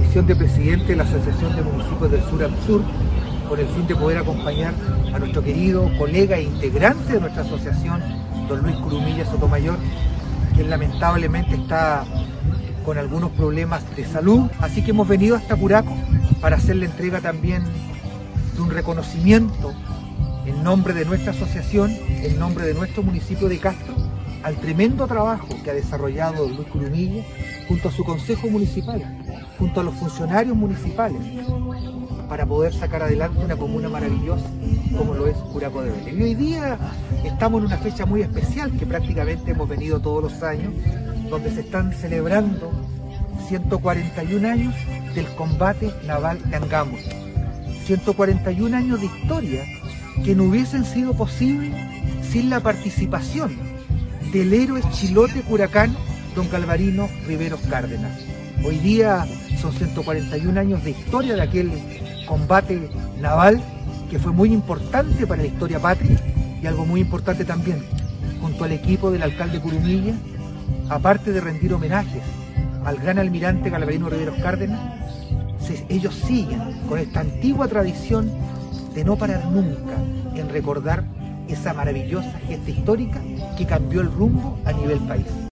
condición de presidente de la Asociación de Municipios del Sur AMSUR, con el fin de poder acompañar a nuestro querido colega e integrante de nuestra asociación, don Luis Curumilla Sotomayor, quien lamentablemente está con algunos problemas de salud. Así que hemos venido hasta Curaco para hacer la entrega también de un reconocimiento en nombre de nuestra asociación, en nombre de nuestro municipio de Castro, al tremendo trabajo que ha desarrollado don Luis Curumilla junto a su consejo municipal, junto a los funcionarios municipales, para poder sacar adelante una comuna maravillosa como lo es Curaco de Vélez. Y hoy día estamos en una fecha muy especial que prácticamente hemos venido todos los años, donde se están celebrando 141 años del combate naval de Angamos. 141 años de historia que no hubiesen sido posibles sin la participación del héroe chilote curacano don Galvarino Riveros Cárdenas. Hoy día son 141 años de historia de aquel combate naval que fue muy importante para la historia patria, y algo muy importante también, junto al equipo del alcalde Curumilla, aparte de rendir homenajes al gran almirante Galvarino Riveros Cárdenas, ellos siguen con esta antigua tradición de no parar nunca en recordar esa maravillosa gesta histórica que cambió el rumbo a nivel país.